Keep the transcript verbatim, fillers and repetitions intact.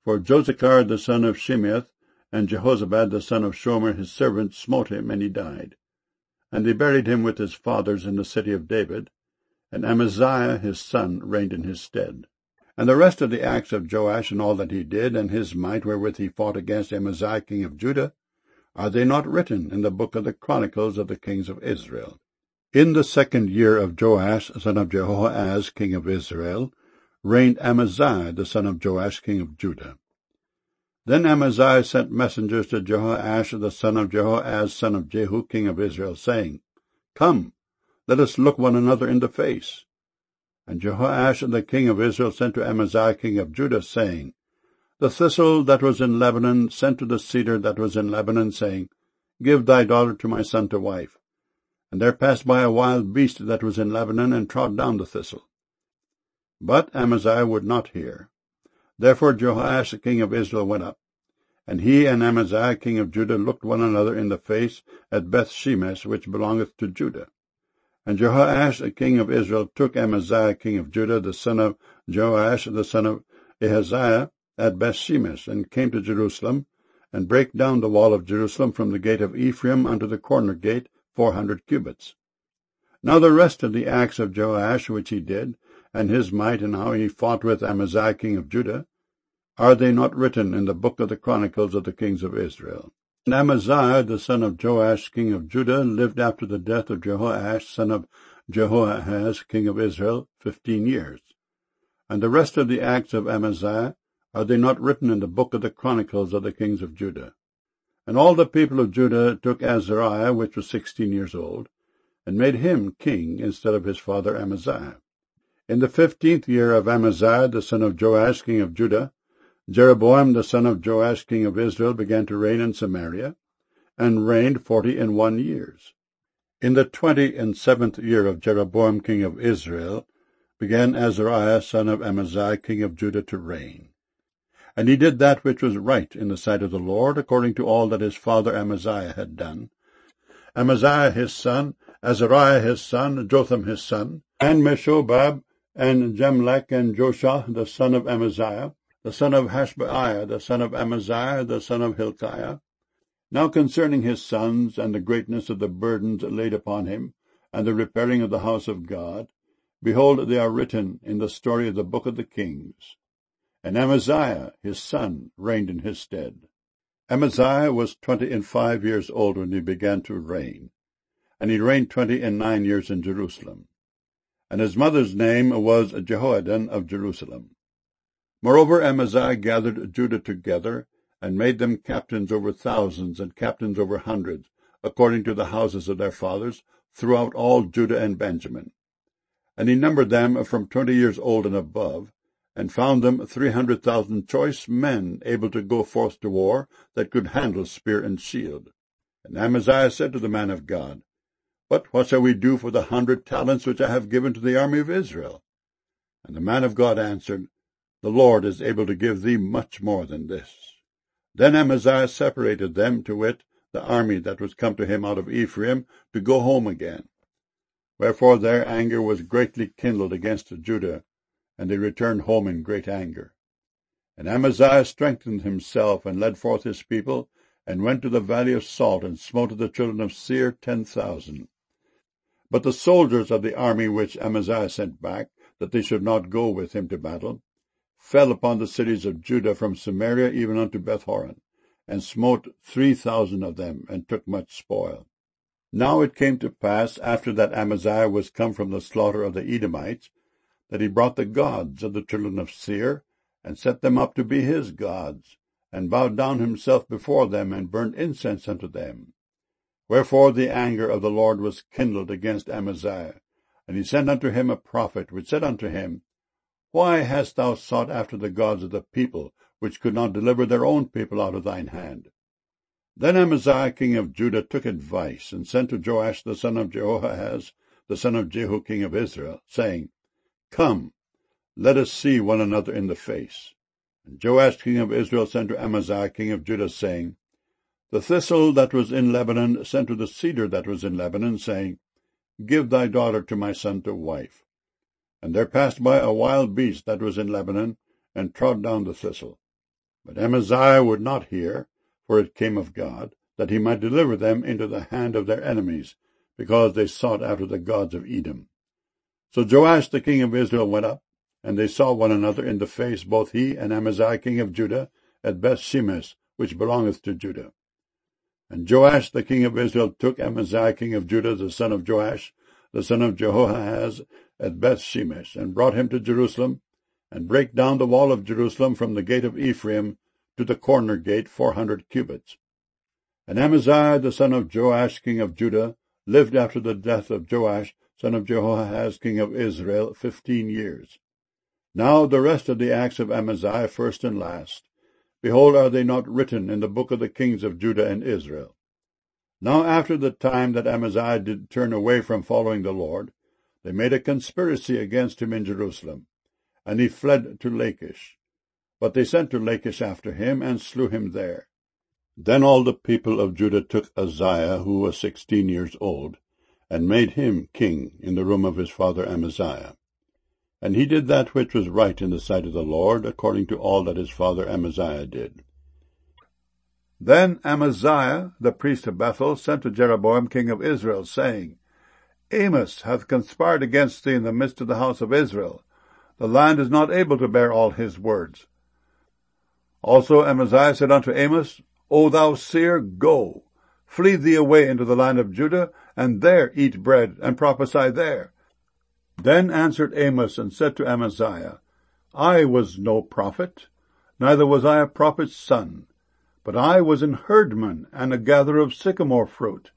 For Josachar the son of Shimeath and Jehozabad the son of Shomer his servant smote him, and he died. And they buried him with his fathers in the city of David, and Amaziah his son reigned in his stead. And the rest of the acts of Joash, and all that he did, and his might wherewith he fought against Amaziah king of Judah, are they not written in the book of the Chronicles of the kings of Israel? In the second year of Joash son of Jehoahaz king of Israel reigned Amaziah the son of Joash king of Judah. Then Amaziah sent messengers to Jehoash the son of Jehoahaz son of Jehu king of Israel, saying, Come, let us look one another in the face. And Jehoash the king of Israel sent to Amaziah king of Judah, saying, The thistle that was in Lebanon sent to the cedar that was in Lebanon, saying, Give thy daughter to my son to wife. And there passed by a wild beast that was in Lebanon, and trod down the thistle. But Amaziah would not hear. Therefore Jehoash the king of Israel went up, and he and Amaziah king of Judah looked one another in the face at Beth-shemesh, which belongeth to Judah. And Jehoash the king of Israel took Amaziah king of Judah, the son of Joash, the son of Ahaziah, at Beth-shemesh, and came to Jerusalem, and brake down the wall of Jerusalem from the gate of Ephraim unto the corner gate, four hundred cubits. Now the rest of the acts of Joash which he did, and his might, and how he fought with Amaziah king of Judah, are they not written in the book of the Chronicles of the kings of Israel? And Amaziah the son of Joash king of Judah lived after the death of Jehoash son of Jehoahaz king of Israel fifteen years. And the rest of the acts of Amaziah, are they not written in the book of the Chronicles of the kings of Judah? And all the people of Judah took Azariah, which was sixteen years old, and made him king instead of his father Amaziah. In the fifteenth year of Amaziah the son of Joash king of Judah, Jeroboam the son of Joash king of Israel began to reign in Samaria, and reigned forty and one years. In the twenty and seventh year of Jeroboam king of Israel began Azariah son of Amaziah king of Judah to reign. And he did that which was right in the sight of the Lord, according to all that his father Amaziah had done. Amaziah his son, Azariah his son, Jotham his son, and Meshobab, and Jemlech, and Joshua the son of Amaziah, the son of Hashbaiah, the son of Amaziah, the son of Hilkiah. Now concerning his sons, and the greatness of the burdens laid upon him, and the repairing of the house of God, behold, they are written in the story of the book of the kings. And Amaziah his son reigned in his stead. Amaziah was twenty and five years old when he began to reign, and he reigned twenty and nine years in Jerusalem. And his mother's name was Jehoaddan of Jerusalem. Moreover, Amaziah gathered Judah together, and made them captains over thousands, and captains over hundreds, according to the houses of their fathers, throughout all Judah and Benjamin. And he numbered them from twenty years old and above, and found them three hundred thousand choice men able to go forth to war, that could handle spear and shield. And Amaziah said to the man of God, But what shall we do for the hundred talents which I have given to the army of Israel? And the man of God answered, The Lord is able to give thee much more than this. Then Amaziah separated them, to wit, the army that was come to him out of Ephraim, to go home again. Wherefore their anger was greatly kindled against Judah, and they returned home in great anger. And Amaziah strengthened himself, and led forth his people, and went to the valley of Salt, and smote the children of Seir ten thousand. But the soldiers of the army which Amaziah sent back, that they should not go with him to battle, fell upon the cities of Judah from Samaria even unto Bethhoron, and smote three thousand of them, and took much spoil. Now it came to pass, after that Amaziah was come from the slaughter of the Edomites, that he brought the gods of the children of Seir, and set them up to be his gods, and bowed down himself before them, and burnt incense unto them. Wherefore the anger of the Lord was kindled against Amaziah, and he sent unto him a prophet, which said unto him, Why hast thou sought after the gods of the people, which could not deliver their own people out of thine hand? Then Amaziah king of Judah took advice, and sent to Joash the son of Jehoahaz, the son of Jehu king of Israel, saying, Come, let us see one another in the face. And Joash king of Israel sent to Amaziah king of Judah, saying, The thistle that was in Lebanon sent to the cedar that was in Lebanon, saying, Give thy daughter to my son to wife. And there passed by a wild beast that was in Lebanon, and trod down the thistle. But Amaziah would not hear, for it came of God, that he might deliver them into the hand of their enemies, because they sought after the gods of Edom. So Joash the king of Israel went up, and they saw one another in the face, both he and Amaziah king of Judah, at Bethshemesh, which belongeth to Judah. And Joash the king of Israel took Amaziah king of Judah, the son of Joash, the son of Jehoahaz, at Bethshemesh, and brought him to Jerusalem, and brake down the wall of Jerusalem from the gate of Ephraim to the corner gate four hundred cubits. And Amaziah the son of Joash king of Judah lived after the death of Joash son of Jehoahaz king of Israel fifteen years. Now the rest of the acts of Amaziah, first and last, behold, are they not written in the book of the kings of Judah and Israel? Now after the time that Amaziah did turn away from following the Lord, they made a conspiracy against him in Jerusalem, and he fled to Lachish. But they sent to Lachish after him, and slew him there. Then all the people of Judah took Uzziah, who was sixteen years old, and made him king in the room of his father Amaziah. And he did that which was right in the sight of the Lord, according to all that his father Amaziah did. Then Amaziah, the priest of Bethel, sent to Jeroboam king of Israel, saying, Amos hath conspired against thee in the midst of the house of Israel. The land is not able to bear all his words. Also Amaziah said unto Amos, O thou seer, go, flee thee away into the land of Judah, and there eat bread, and prophesy there. Then answered Amos, and said to Amaziah, I was no prophet, neither was I a prophet's son, but I was an herdman, and a gatherer of sycamore fruit.